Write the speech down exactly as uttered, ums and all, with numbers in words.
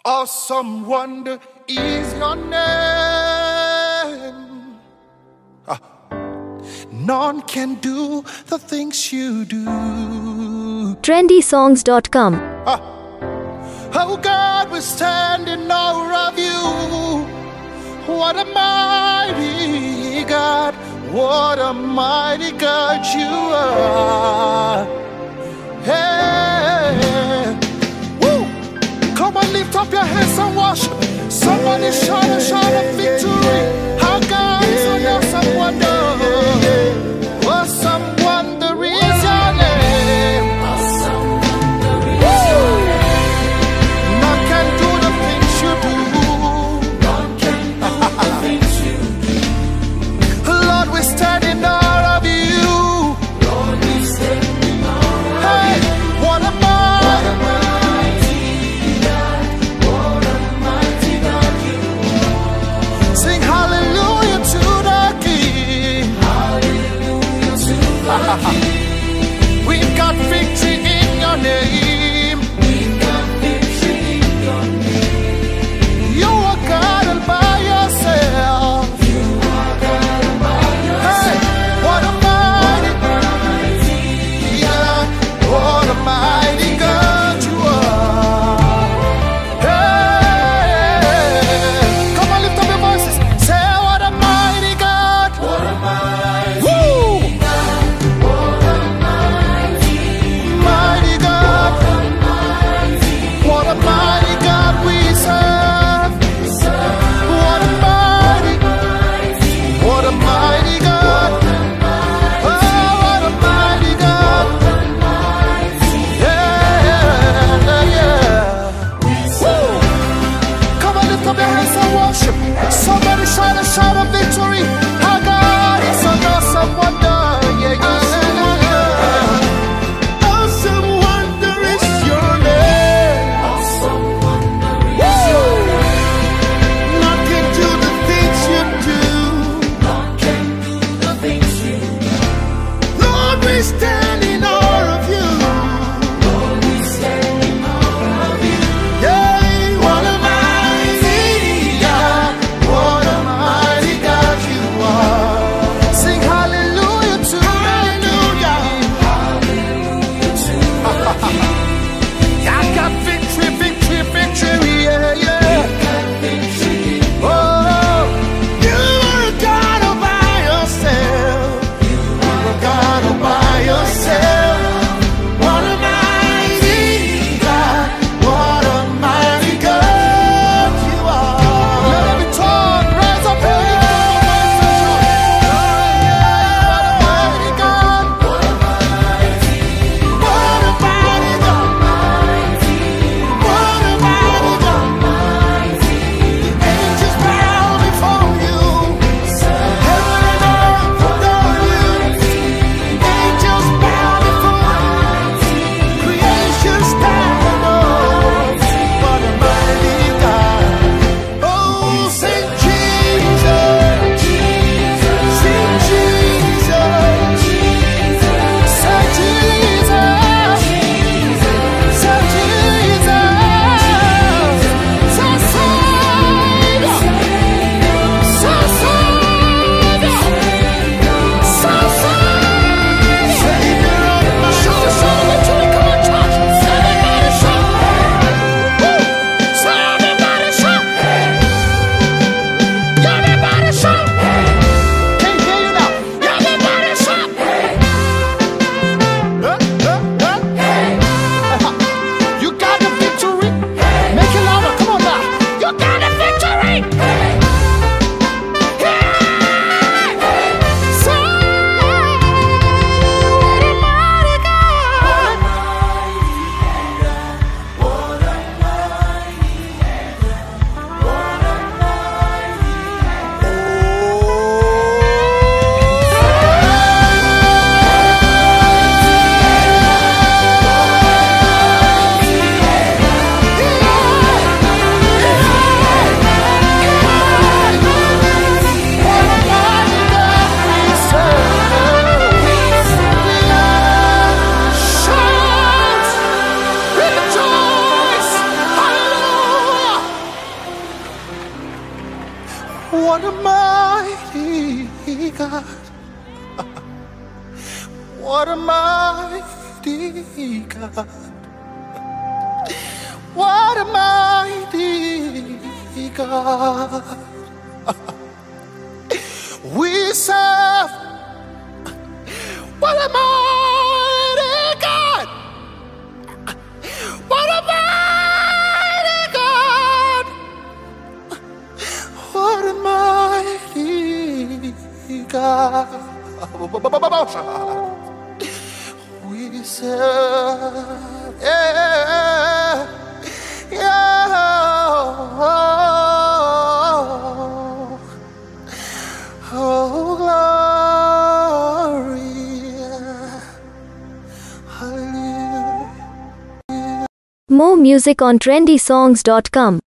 Awesome wonder is your name. Ah. None can do the things you do. trendy songs dot com. Ah. Oh God, we stand in awe of you. What a mighty God, what a mighty God you are. Hey, woo! Come on, lift up your hands and worship. Somebody shout a shout of victory. How God is an awesome wonder. Awesome wonder is your name. Awesome wonder is your name. None can do the things you do. None can do the things you do. Lord, we stand in awe of you. Lord, we stand in awe Hey, of you. what a What a mighty mighty God, what a mighty God you are. sing hallelujah. What a mighty God. What a mighty God. What a mighty God. We serve. What a mighty God. What a mighty God. What a mighty God. We serve. Yeah. Yeah. Oh, glory. Hallelujah. More music on trendy songs dot com.